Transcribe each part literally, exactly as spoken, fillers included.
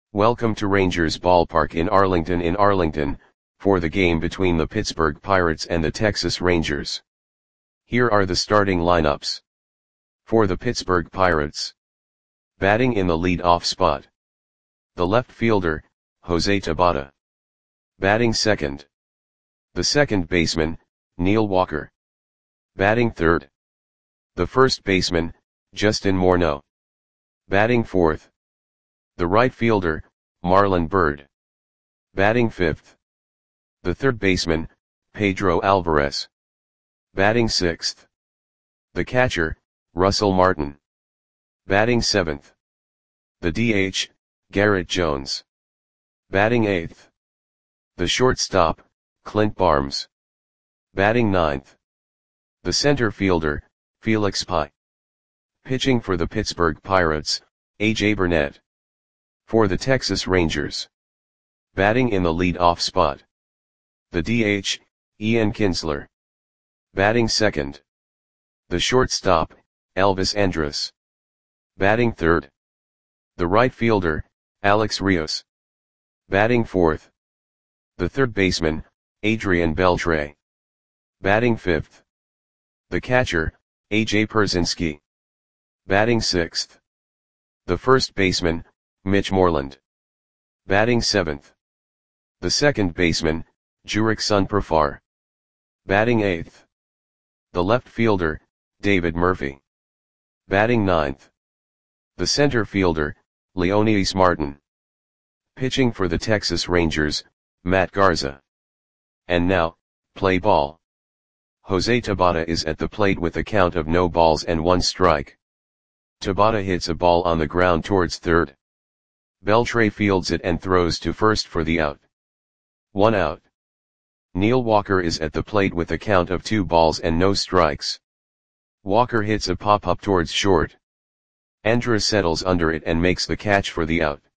Welcome to Rangers Ballpark in Arlington in Arlington, for the game between the Pittsburgh Pirates and the Texas Rangers. Here are the starting lineups. For the Pittsburgh Pirates. Batting in the lead-off spot. The left fielder, Jose Tabata. Batting second. The second baseman, Neil Walker. Batting third. The first baseman, Justin Morneau. Batting fourth. The right fielder, Marlon Byrd. Batting fifth. The third baseman, Pedro Alvarez. Batting sixth. The catcher, Russell Martin. Batting seventh. The D H, Garrett Jones. Batting eighth. The shortstop, Clint Barnes. Batting ninth. The center fielder, Felix Pie. Pitching for the Pittsburgh Pirates, A J Burnett. For the Texas Rangers. Batting in the lead-off spot. The D H, Ian Kinsler. Batting second. The shortstop, Elvis Andrus. Batting third. The right fielder, Alex Rios. Batting fourth. The third baseman, Adrian Beltre. Batting fifth. The catcher, A J Pierzynski. Batting sixth. The first baseman, Mitch Moreland. Batting seventh. The second baseman, Jurickson Profar. Batting eighth. The left fielder, David Murphy. Batting ninth. The center fielder, Leonidas Martin. Pitching for the Texas Rangers, Matt Garza. And now, play ball. Jose Tabata is at the plate with a count of no balls and one strike. Tabata hits a ball on the ground towards third. Beltre fields it and throws to first for the out. One out. Neil Walker is at the plate with a count of two balls and no strikes. Walker hits a pop-up towards short. Andrus settles under it and makes the catch for the out.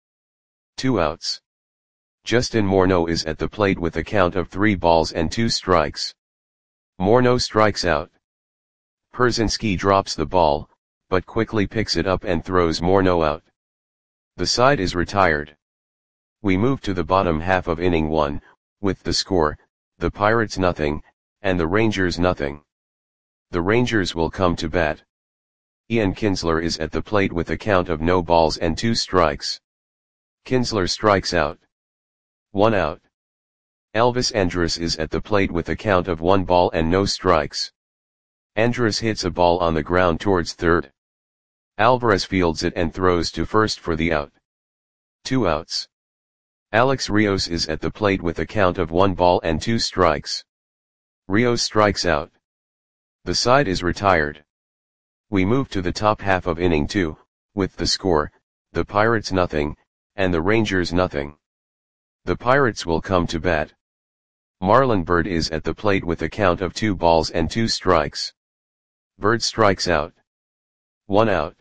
Two outs. Justin Morneau is at the plate with a count of three balls and two strikes. Morneau strikes out. Pierzynski drops the ball, but quickly picks it up and throws Morneau out. The side is retired. We move to the bottom half of inning one, with the score, the Pirates nothing, and the Rangers nothing. The Rangers will come to bat. Ian Kinsler is at the plate with a count of no balls and two strikes. Kinsler strikes out. One out. Elvis Andrus is at the plate with a count of one ball and no strikes. Andrus hits a ball on the ground towards third. Alvarez fields it and throws to first for the out. Two outs. Alex Rios is at the plate with a count of one ball and two strikes. Rios strikes out. The side is retired. We move to the top half of inning two, with the score, the Pirates nothing, and the Rangers nothing. The Pirates will come to bat. Marlon Byrd is at the plate with a count of two balls and two strikes. Byrd strikes out. One out.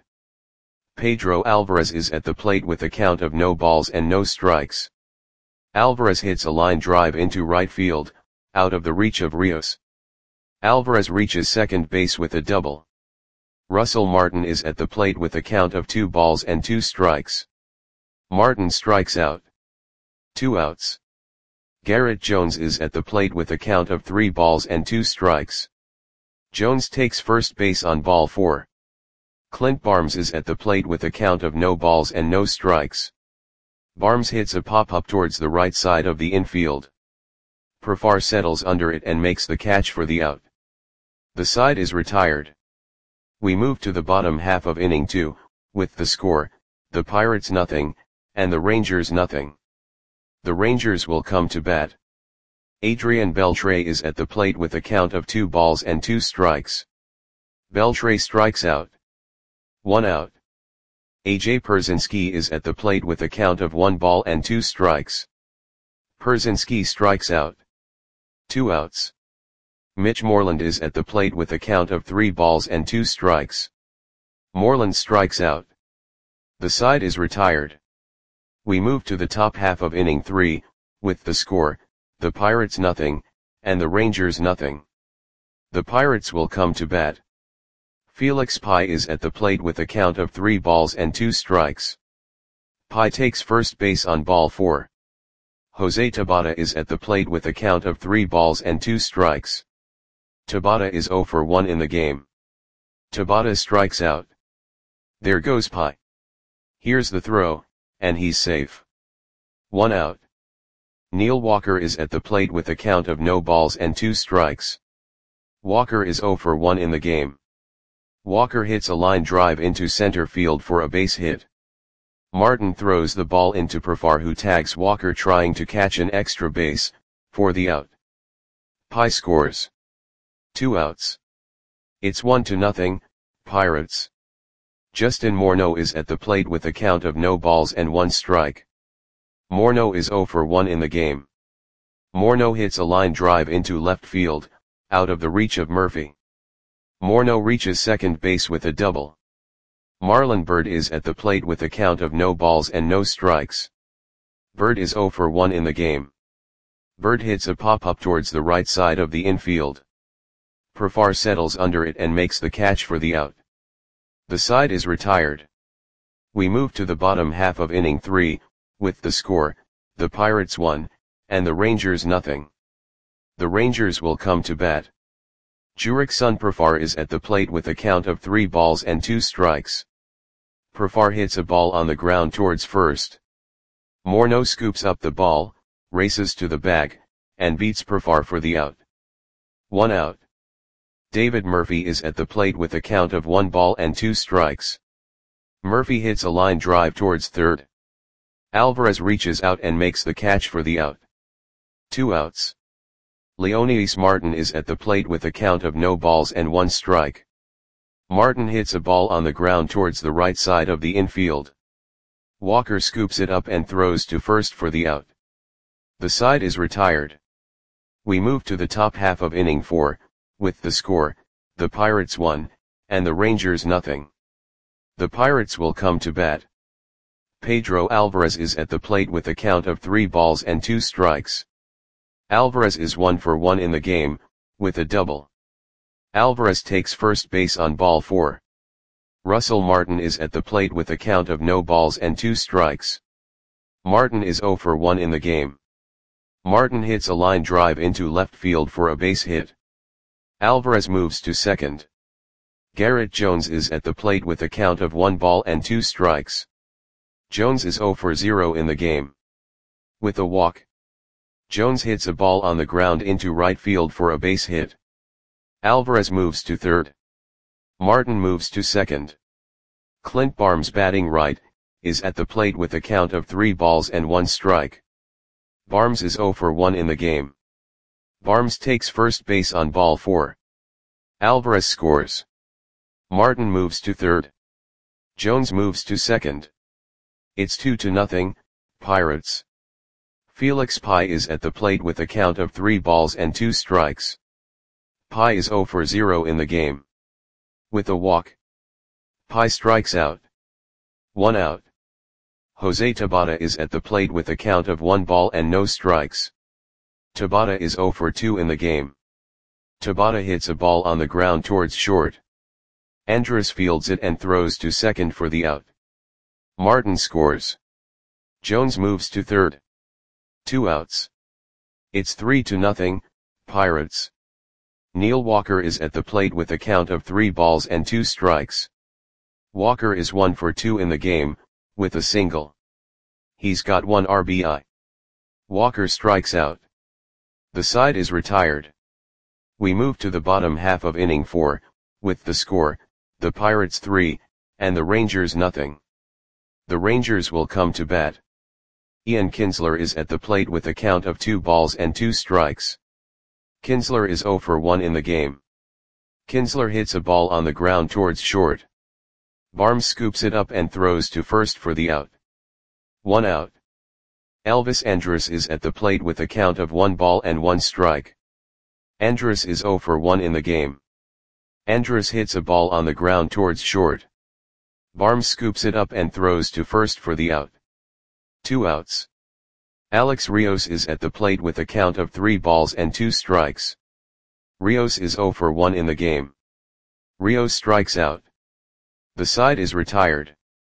Pedro Alvarez is at the plate with a count of no balls and no strikes. Alvarez hits a line drive into right field, out of the reach of Rios. Alvarez reaches second base with a double. Russell Martin is at the plate with a count of two balls and two strikes. Martin strikes out. Two outs. Garrett Jones is at the plate with a count of three balls and two strikes. Jones takes first base on ball four. Clint Barnes is at the plate with a count of no balls and no strikes. Barnes hits a pop-up towards the right side of the infield. Profar settles under it and makes the catch for the out. The side is retired. We move to the bottom half of inning two, with the score, the Pirates nothing, and the Rangers nothing. The Rangers will come to bat. Adrian Beltre is at the plate with a count of two balls and two strikes. Beltre strikes out. One out. A J Pierzynski is at the plate with a count of one ball and two strikes. Pierzynski strikes out. Two outs. Mitch Moreland is at the plate with a count of three balls and two strikes. Moreland strikes out. The side is retired. We move to the top half of inning three, with the score, the Pirates nothing, and the Rangers nothing. The Pirates will come to bat. Felix Pie is at the plate with a count of three balls and two strikes. Pi takes first base on ball four. Jose Tabata is at the plate with a count of three balls and two strikes. Tabata is zero for one in the game. Tabata strikes out. There goes Pi. Here's the throw, and he's safe. One out. Neil Walker is at the plate with a count of no balls and two strikes. Walker is zero for one in the game. Walker hits a line drive into center field for a base hit. Martin throws the ball into Profar, who tags Walker trying to catch an extra base, for the out. Pi scores. Two outs. It's one to nothing, Pirates. Justin Morneau is at the plate with a count of no balls and one strike. Morneau is zero for one in the game. Morneau hits a line drive into left field, out of the reach of Murphy. Morneau reaches second base with a double. Marlon Byrd is at the plate with a count of no balls and no strikes. Byrd is zero for one in the game. Byrd hits a pop-up towards the right side of the infield. Profar settles under it and makes the catch for the out. The side is retired. We move to the bottom half of inning three, with the score, the Pirates one, and the Rangers nothing. The Rangers will come to bat. Jurickson Profar is at the plate with a count of three balls and two strikes. Profar hits a ball on the ground towards first. Morneau scoops up the ball, races to the bag, and beats Profar for the out. One out. David Murphy is at the plate with a count of one ball and two strikes. Murphy hits a line drive towards third. Alvarez reaches out and makes the catch for the out. Two outs. Leonidas Martin is at the plate with a count of no balls and one strike. Martin hits a ball on the ground towards the right side of the infield. Walker scoops it up and throws to first for the out. The side is retired. We move to the top half of inning four, with the score, the Pirates one, and the Rangers nothing. The Pirates will come to bat. Pedro Alvarez is at the plate with a count of three balls and two strikes. Alvarez is one for one in the game, with a double. Alvarez takes first base on ball four. Russell Martin is at the plate with a count of no balls and two strikes. Martin is zero for one in the game. Martin hits a line drive into left field for a base hit. Alvarez moves to second. Garrett Jones is at the plate with a count of one ball and two strikes. Jones is zero for zero in the game. With a walk. Jones hits a ball on the ground into right field for a base hit. Alvarez moves to third. Martin moves to second. Clint Barnes, batting right, is at the plate with a count of three balls and one strike. Barnes is zero for one in the game. Barnes takes first base on ball four. Alvarez scores. Martin moves to third. Jones moves to second. It's two to nothing, Pirates. Felix Pi is at the plate with a count of three balls and two strikes. Pi is zero for zero in the game. With a walk. Pi strikes out. One out. Jose Tabata is at the plate with a count of one ball and no strikes. Tabata is zero for two in the game. Tabata hits a ball on the ground towards short. Andrus fields it and throws to second for the out. Martin scores. Jones moves to third. Two outs. It's three to nothing, Pirates. Neil Walker is at the plate with a count of three balls and two strikes. Walker is one for two in the game, with a single. He's got one R B I. Walker strikes out. The side is retired. We move to the bottom half of inning four, with the score, the Pirates three, and the Rangers nothing. The Rangers will come to bat. Ian Kinsler is at the plate with a count of two balls and two strikes. Kinsler is zero for one in the game. Kinsler hits a ball on the ground towards short. Barnes scoops it up and throws to first for the out. One out. Elvis Andrus is at the plate with a count of one ball and one strike. Andrus is zero for one in the game. Andrus hits a ball on the ground towards short. Barnes scoops it up and throws to first for the out. Two outs. Alex Rios is at the plate with a count of three balls and two strikes. Rios is zero for one in the game. Rios strikes out. The side is retired.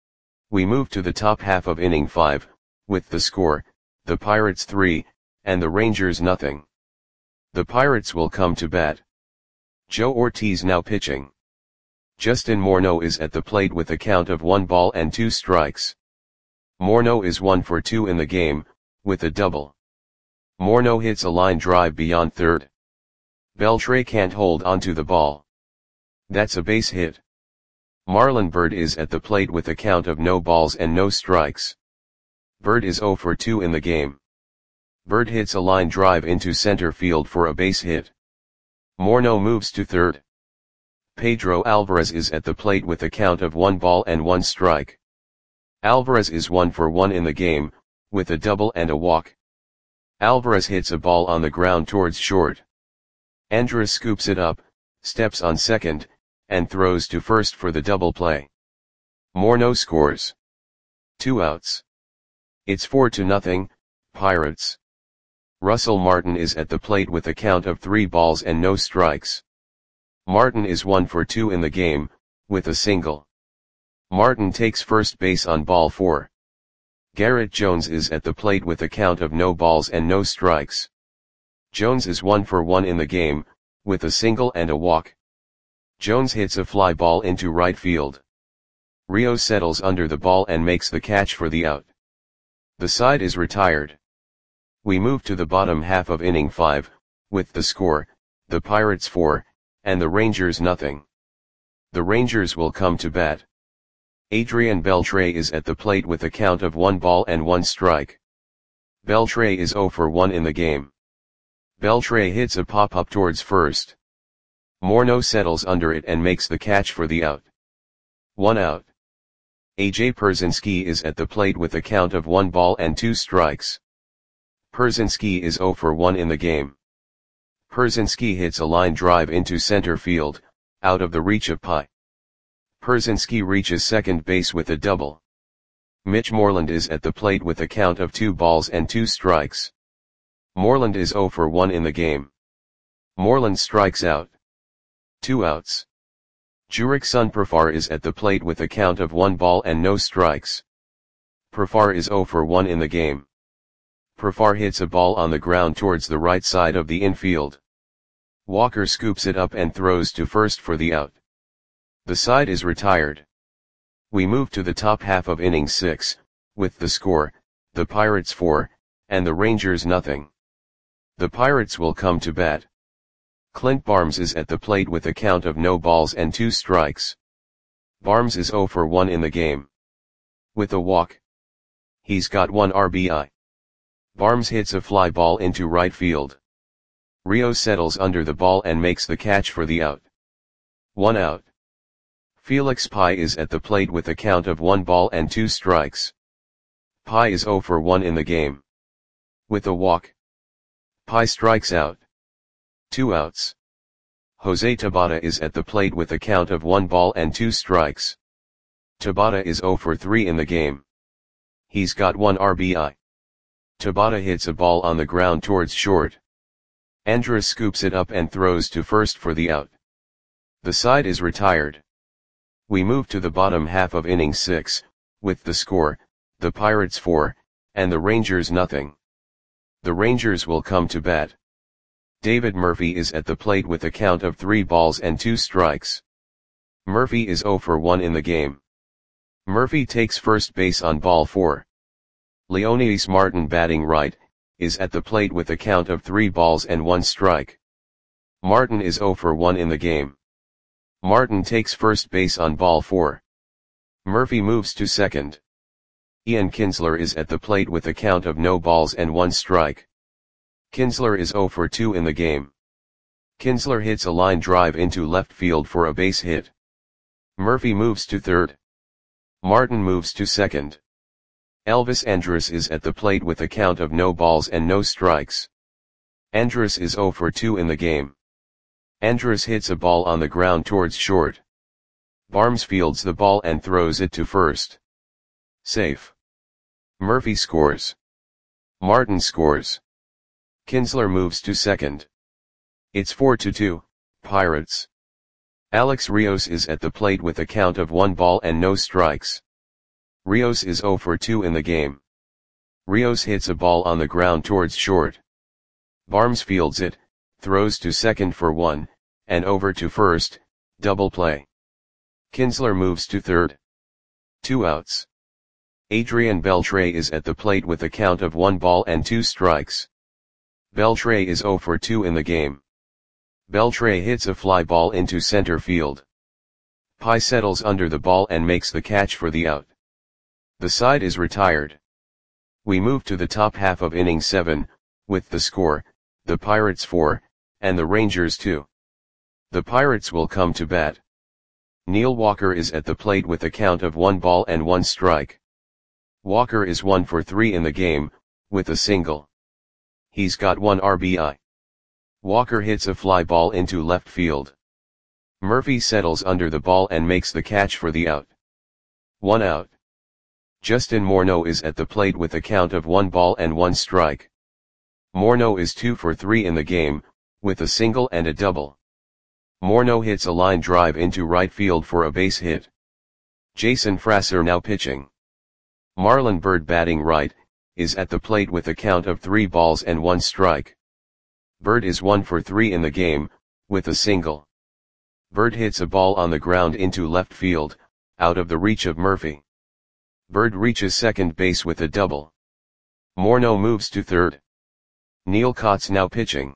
We move to the top half of inning five, with the score, the Pirates three, and the Rangers nothing. The Pirates will come to bat. Joe Ortiz now pitching. Justin Morneau is at the plate with a count of one ball and two strikes. Morneau is one for two in the game, with a double. Morneau hits a line drive beyond third. Beltre can't hold onto the ball. That's a base hit. Marlon Byrd is at the plate with a count of no balls and no strikes. Byrd is zero for two in the game. Byrd hits a line drive into center field for a base hit. Morneau moves to third. Pedro Alvarez is at the plate with a count of one ball and one strike. Alvarez is one for one in the game, with a double and a walk. Alvarez hits a ball on the ground towards short. Andrus scoops it up, steps on second, and throws to first for the double play. Morneau scores. Two outs. It's four to nothing, Pirates. Russell Martin is at the plate with a count of three balls and no strikes. Martin is one for two in the game, with a single. Martin takes first base on ball four. Garrett Jones is at the plate with a count of no balls and no strikes. Jones is one for one in the game, with a single and a walk. Jones hits a fly ball into right field. Rios settles under the ball and makes the catch for the out. The side is retired. We move to the bottom half of inning five, with the score, the Pirates four, and the Rangers nothing. The Rangers will come to bat. Adrian Beltre is at the plate with a count of one ball and one strike. Beltre is zero for one in the game. Beltre hits a pop-up towards first. Morneau settles under it and makes the catch for the out. One out. A J Pierzynski is at the plate with a count of one ball and two strikes. Pierzynski is zero for one in the game. Pierzynski hits a line drive into center field, out of the reach of Pi. Pierzynski reaches second base with a double. Mitch Moreland is at the plate with a count of two balls and two strikes. Moreland is zero for one in the game. Moreland strikes out. Two outs. Jurickson Profar is at the plate with a count of one ball and no strikes. Profar is zero for one in the game. Profar hits a ball on the ground towards the right side of the infield. Walker scoops it up and throws to first for the out. The side is retired. We move to the top half of inning six, with the score, the Pirates four, and the Rangers nothing. The Pirates will come to bat. Clint Barnes is at the plate with a count of no balls and two strikes. Barnes is zero for one in the game. With a walk. He's got one R B I. Barnes hits a fly ball into right field. Rios settles under the ball and makes the catch for the out. One out. Felix Pi is at the plate with a count of one ball and two strikes. Pi is zero for one in the game. With a walk. Pi strikes out. Two outs. Jose Tabata is at the plate with a count of one ball and two strikes. Tabata is zero for three in the game. He's got one R B I. Tabata hits a ball on the ground towards short. Andrus scoops it up and throws to first for the out. The side is retired. We move to the bottom half of inning six, with the score, the Pirates four, and the Rangers nothing. The Rangers will come to bat. David Murphy is at the plate with a count of three balls and two strikes. Murphy is zero for one in the game. Murphy takes first base on ball four. Leonidas Martin, batting right, is at the plate with a count of three balls and one strike. Martin is zero for one in the game. Martin takes first base on ball four. Murphy moves to second. Ian Kinsler is at the plate with a count of no balls and one strike. Kinsler is zero for two in the game. Kinsler hits a line drive into left field for a base hit. Murphy moves to third. Martin moves to second. Elvis Andrus is at the plate with a count of no balls and no strikes. Andrus is zero for two in the game. Andrus hits a ball on the ground towards short. Barnes fields the ball and throws it to first. Safe. Murphy scores. Martin scores. Kinsler moves to second. It's four to two, Pirates. Alex Rios is at the plate with a count of one ball and no strikes. Rios is zero for two in the game. Rios hits a ball on the ground towards short. Barnes fields it, throws to second for one, and over to first, double play. Kinsler moves to third. Two outs. Adrian Beltre is at the plate with a count of one ball and two strikes. Beltre is zero for two in the game. Beltre hits a fly ball into center field. Pi settles under the ball and makes the catch for the out. The side is retired. We move to the top half of inning seven, with the score, the Pirates four, and the Rangers two. The Pirates will come to bat. Neil Walker is at the plate with a count of one ball and one strike. Walker is one for three in the game, with a single. He's got one R B I. Walker hits a fly ball into left field. Murphy settles under the ball and makes the catch for the out. One out. Justin Morneau is at the plate with a count of one ball and one strike. Morneau is two for three in the game, with a single and a double. Morneau hits a line drive into right field for a base hit. Jason Frasser now pitching. Marlon Byrd batting right, is at the plate with a count of three balls and one strike. Byrd is one for three in the game, with a single. Byrd hits a ball on the ground into left field, out of the reach of Murphy. Byrd reaches second base with a double. Morneau moves to third. Neil Kotz now pitching.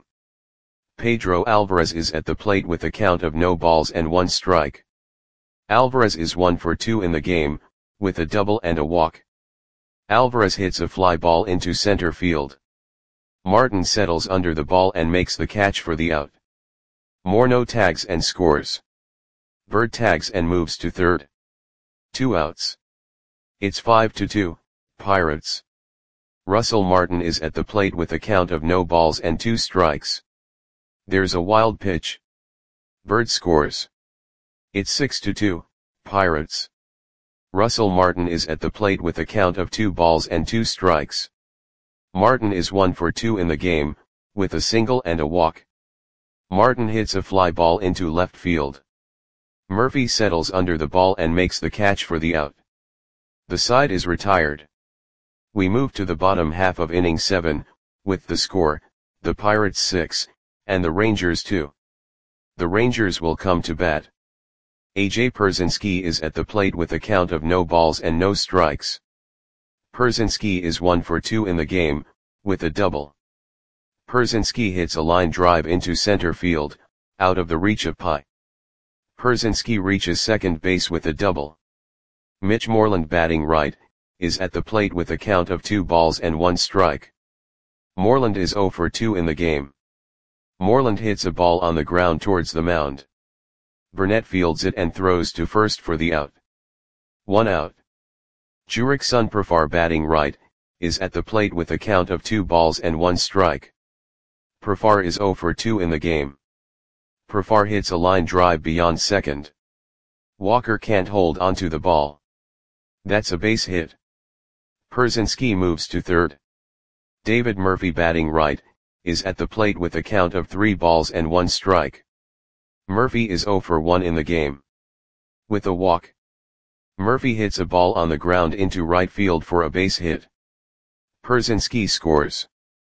Pedro Alvarez is at the plate with a count of no balls and one strike. Alvarez is one for two in the game, with a double and a walk. Alvarez hits a fly ball into center field. Martin settles under the ball and makes the catch for the out. Morneau tags and scores. Byrd tags and moves to third. Two outs. It's five to two, Pirates. Russell Martin is at the plate with a count of no balls and two strikes. There's a wild pitch. Byrd scores. It's six to two, Pirates. Russell Martin is at the plate with a count of two balls and two strikes. Martin is one for two in the game, with a single and a walk. Martin hits a fly ball into left field. Murphy settles under the ball and makes the catch for the out. The side is retired. We move to the bottom half of inning seven, with the score, the Pirates six, and the Rangers two. The Rangers will come to bat. A J Pierzynski is at the plate with a count of no balls and no strikes. Pierzynski is one for two in the game, with a double. Pierzynski hits a line drive into center field, out of the reach of Pi. Pierzynski reaches second base with a double. Mitch Moreland batting right, is at the plate with a count of two balls and one strike. Moreland is zero for two in the game. Moreland hits a ball on the ground towards the mound. Burnett fields it and throws to first for the out. One out. Jurickson Profar batting right, is at the plate with a count of two balls and one strike. Profar is zero for two in the game. Profar hits a line drive beyond second. Walker can't hold onto the ball. That's a base hit. Pierzynski moves to third. David Murphy batting right, is at the plate with a count of three balls and one strike. Murphy is zero for one in the game. With a walk. Murphy hits a ball on the ground into right field for a base hit. Pierzynski scores.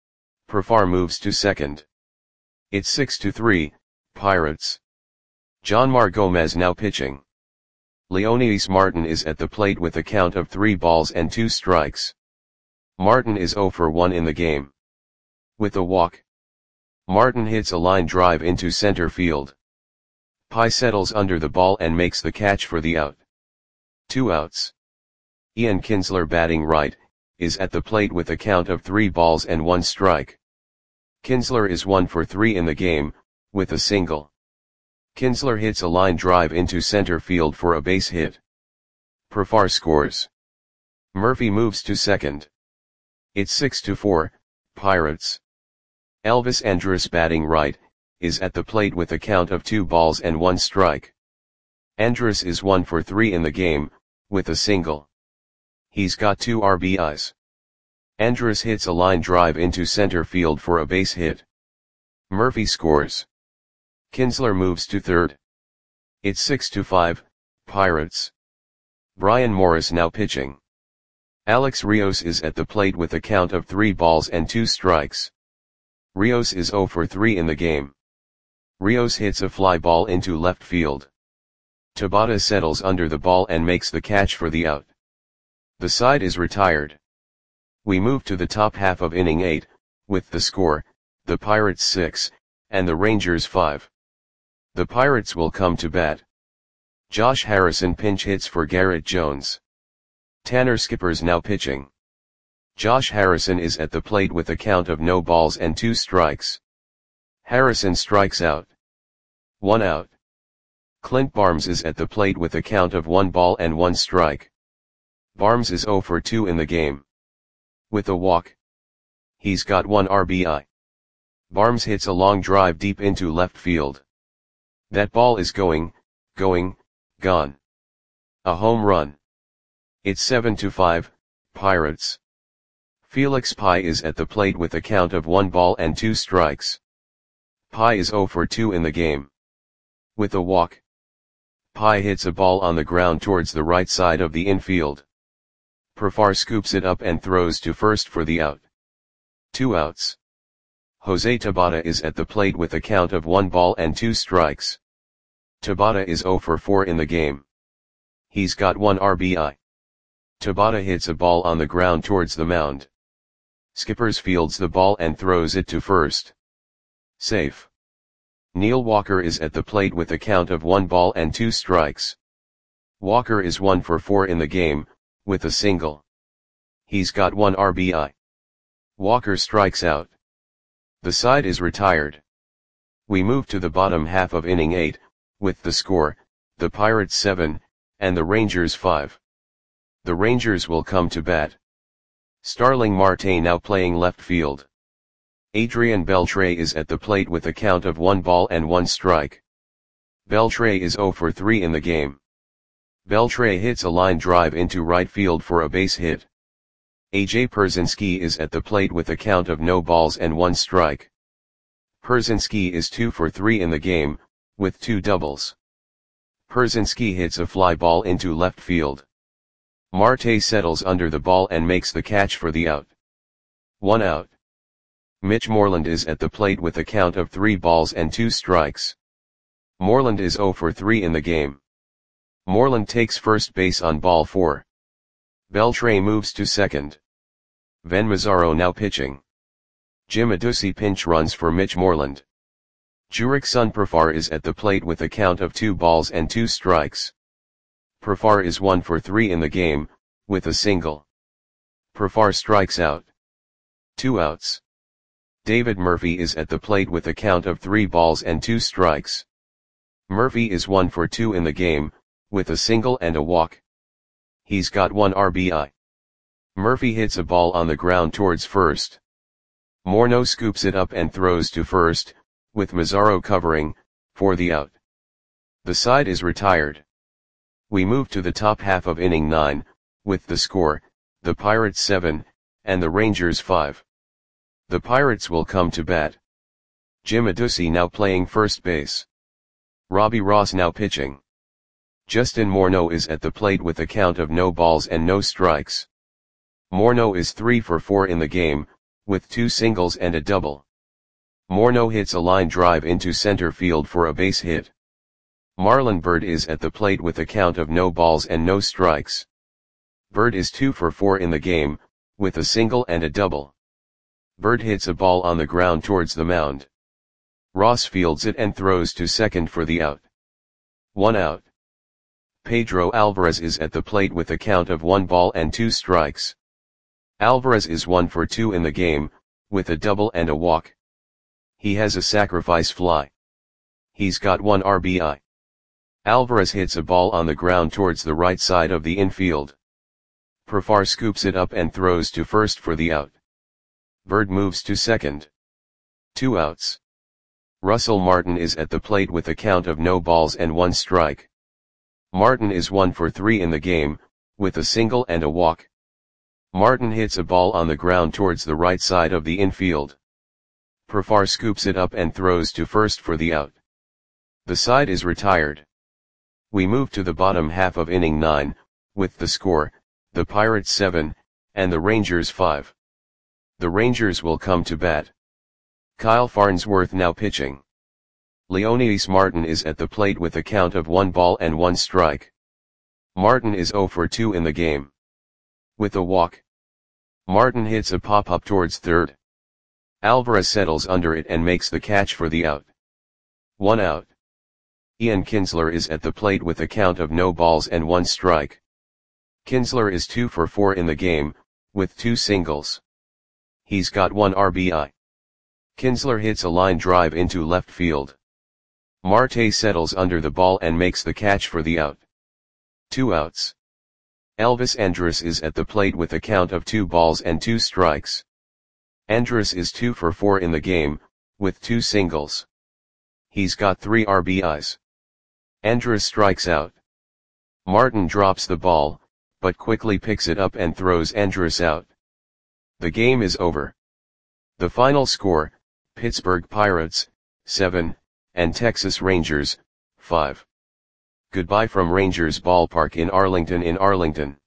Profar moves to second. It's six to three, Pirates. Jonmar Gomez now pitching. Leonidas Martin is at the plate with a count of three balls and two strikes. Martin is zero for one in the game. With a walk. Martin hits a line drive into center field. Pi settles under the ball and makes the catch for the out. Two outs. Ian Kinsler batting right, is at the plate with a count of three balls and one strike. Kinsler is one for three in the game, with a single. Kinsler hits a line drive into center field for a base hit. Profar scores. Murphy moves to second. It's six to four, Pirates. Elvis Andrus batting right, is at the plate with a count of two balls and one strike. Andrus is one for three in the game, with a single. He's got two R B Is. Andrus hits a line drive into center field for a base hit. Murphy scores. Kinsler moves to third. It's six to five, Pirates. Brian Morris now pitching. Alex Rios is at the plate with a count of three balls and two strikes. Rios is zero for three in the game. Rios hits a fly ball into left field. Tabata settles under the ball and makes the catch for the out. The side is retired. We move to the top half of inning eight, with the score, the Pirates six, and the Rangers five. The Pirates will come to bat. Josh Harrison pinch hits for Garrett Jones. Tanner Skipper's now pitching. Josh Harrison is at the plate with a count of no balls and two strikes. Harrison strikes out. One out. Clint Barnes is at the plate with a count of one ball and one strike. Barnes is zero for two in the game. With a walk. He's got one R B I. Barnes hits a long drive deep into left field. That ball is going, going, gone. A home run. It's seven to five, Pirates. Felix Pie is at the plate with a count of one ball and two strikes. Pie is zero for two in the game. With a walk. Pie hits a ball on the ground towards the right side of the infield. Profar scoops it up and throws to first for the out. Two outs. Jose Tabata is at the plate with a count of one ball and two strikes. Tabata is zero for four in the game. He's got one R B I. Tabata hits a ball on the ground towards the mound. Skippers fields the ball and throws it to first. Safe. Neil Walker is at the plate with a count of one ball and two strikes. Walker is one for four in the game, with a single. He's got one R B I. Walker strikes out. The side is retired. We move to the bottom half of inning eight, with the score, the Pirates seven, and the Rangers five. The Rangers will come to bat. Starling Marte now playing left field. Adrian Beltre is at the plate with a count of one ball and one strike. Beltre is zero for three in the game. Beltre hits a line drive into right field for a base hit. A J Pierzynski is at the plate with a count of no balls and one strike. Pierzynski is two for three in the game, with two doubles. Pierzynski hits a fly ball into left field. Marte settles under the ball and makes the catch for the out. One out. Mitch Moreland is at the plate with a count of three balls and two strikes. Moreland is zero for three in the game. Moreland takes first base on ball four. Beltre moves to second. Ven Mazzaro now pitching. Jim Adduci pinch runs for Mitch Moreland. Jurickson Profar is at the plate with a count of two balls and two strikes. Profar is one for three in the game, with a single. Profar strikes out. Two outs. David Murphy is at the plate with a count of three balls and two strikes. Murphy is one for two in the game, with a single and a walk. He's got one R B I. Murphy hits a ball on the ground towards first. Morneau scoops it up and throws to first, with Mazzaro covering, for the out. The side is retired. We move to the top half of inning nine, with the score, the Pirates seven, and the Rangers five. The Pirates will come to bat. Jim Adduci now playing first base. Robbie Ross now pitching. Justin Morneau is at the plate with a count of no balls and no strikes. Morneau is three for four in the game, with two singles and a double. Morneau hits a line drive into center field for a base hit. Marlon Byrd is at the plate with a count of no balls and no strikes. Byrd is two for four in the game, with a single and a double. Byrd hits a ball on the ground towards the mound. Ross fields it and throws to second for the out. One out. Pedro Alvarez is at the plate with a count of one ball and two strikes. Alvarez is one for two in the game, with a double and a walk. He has a sacrifice fly. He's got one R B I. Alvarez hits a ball on the ground towards the right side of the infield. Profar scoops it up and throws to first for the out. Byrd moves to second. Two outs. Russell Martin is at the plate with a count of no balls and one strike. Martin is one for three in the game, with a single and a walk. Martin hits a ball on the ground towards the right side of the infield. Profar scoops it up and throws to first for the out. The side is retired. We move to the bottom half of inning nine, with the score, the Pirates seven, and the Rangers five. The Rangers will come to bat. Kyle Farnsworth now pitching. Leonidas Martin is at the plate with a count of one ball and one strike. Martin is zero for two in the game. With a walk, Martin hits a pop-up towards third. Alvarez settles under it and makes the catch for the out. One out. Ian Kinsler is at the plate with a count of no balls and one strike. Kinsler is two for four in the game, with two singles. He's got one R B I. Kinsler hits a line drive into left field. Marte settles under the ball and makes the catch for the out. Two outs. Elvis Andrus is at the plate with a count of two balls and two strikes. Andrus is two for four in the game, with two singles. He's got three R B Is. Andrus strikes out. Martin drops the ball, but quickly picks it up and throws Andrus out. The game is over. The final score, Pittsburgh Pirates, seven, and Texas Rangers, five. Goodbye from Rangers Ballpark in Arlington in Arlington.